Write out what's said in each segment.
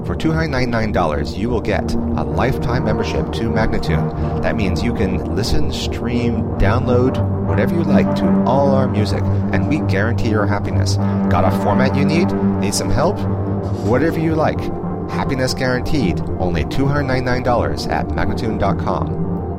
For $299, you will get a lifetime membership to Magnatune. That means you can listen, stream, download, whatever you like to all our music, and we guarantee your happiness. Got a format you need? Need some help? Whatever you like. Happiness guaranteed. Only $299 at Magnatune.com.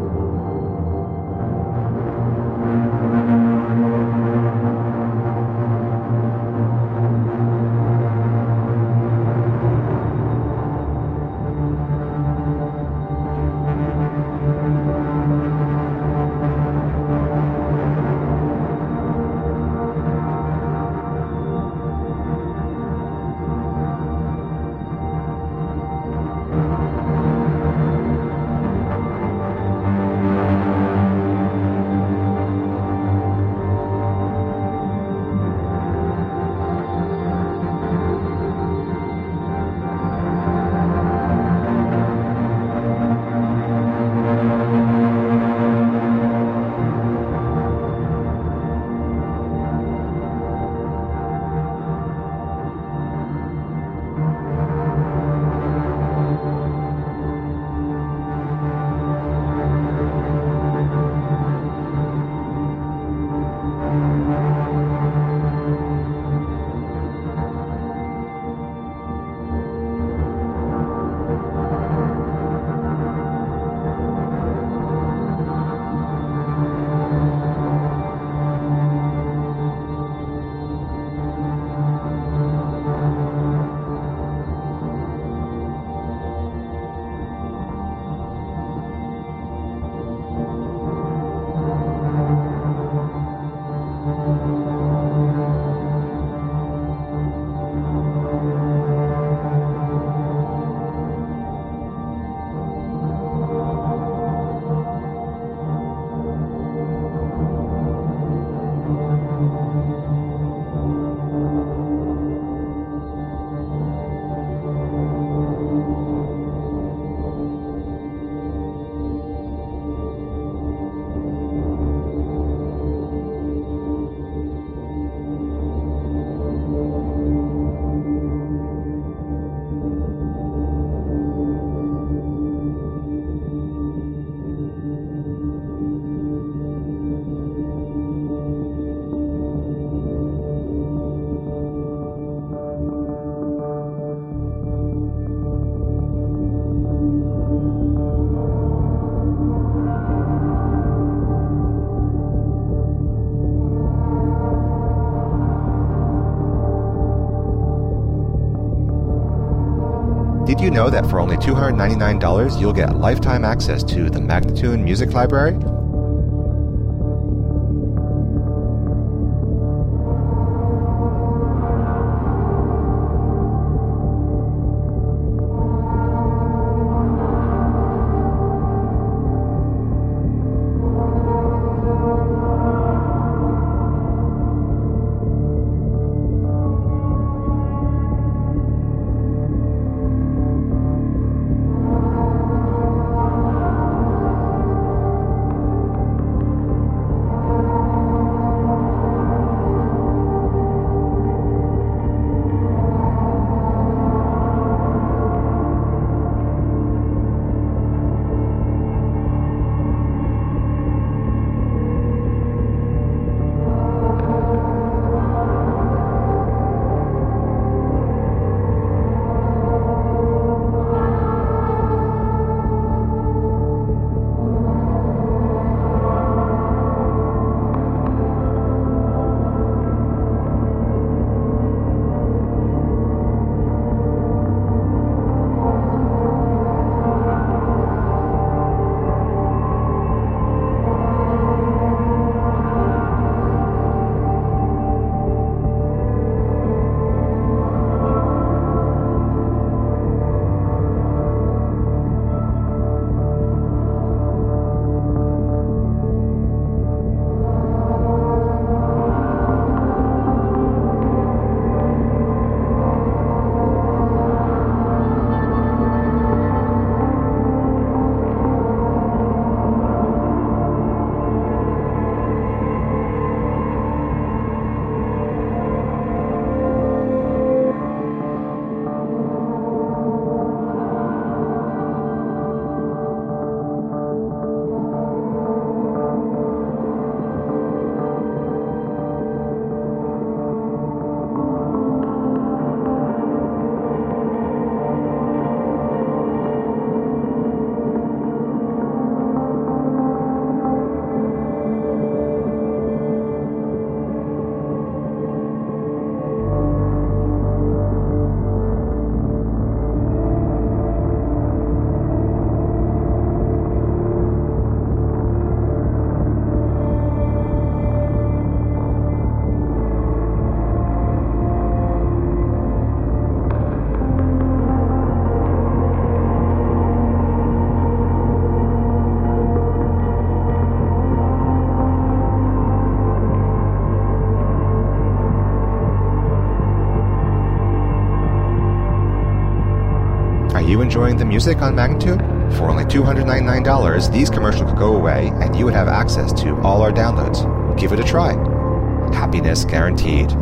Did you know that for only $299 you'll get lifetime access to the Magnatune Music Library? Are you enjoying the music on Magnitude? For only $299, these commercials could go away and you would have access to all our downloads. Give it a try. Happiness guaranteed.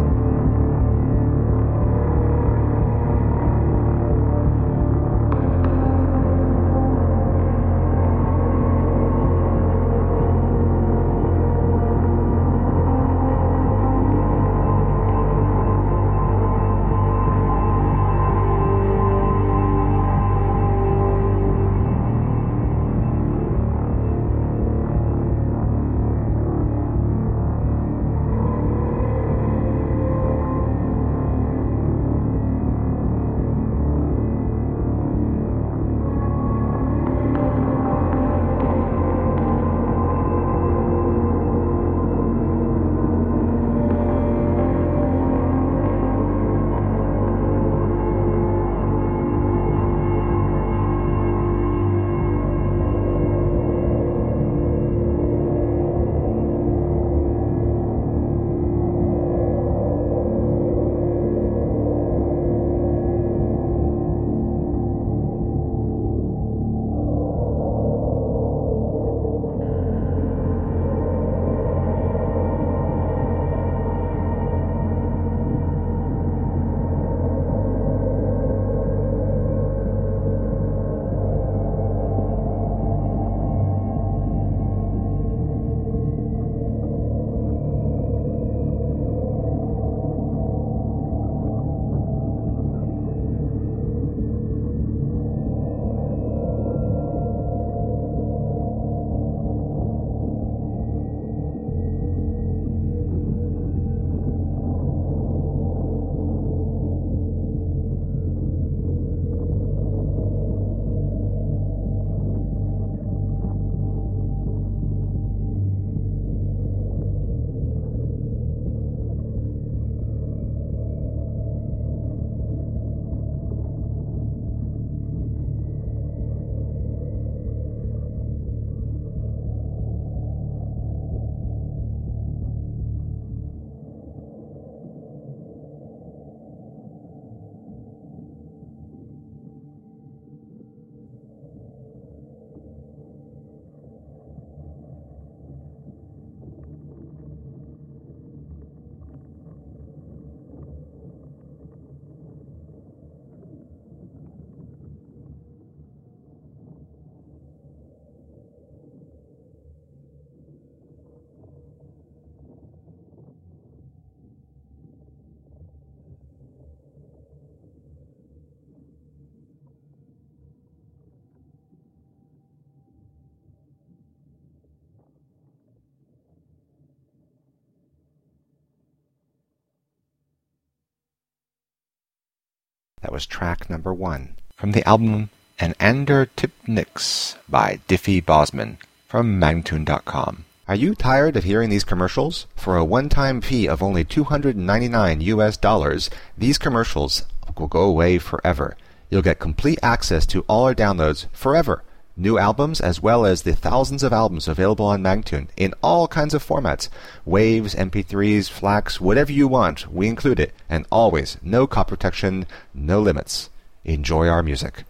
That was track number 1 from the album An Ander Tipnix by Diffie Bosman from Magnatune.com. Are you tired of hearing these commercials? For a one-time fee of only $299 US, these commercials will go away forever. You'll get complete access to all our downloads forever. New albums as well as the thousands of albums available on Magnatune in all kinds of formats. Waves, MP3s, FLACs, whatever you want, we include it. And always, no copy protection, no limits. Enjoy our music.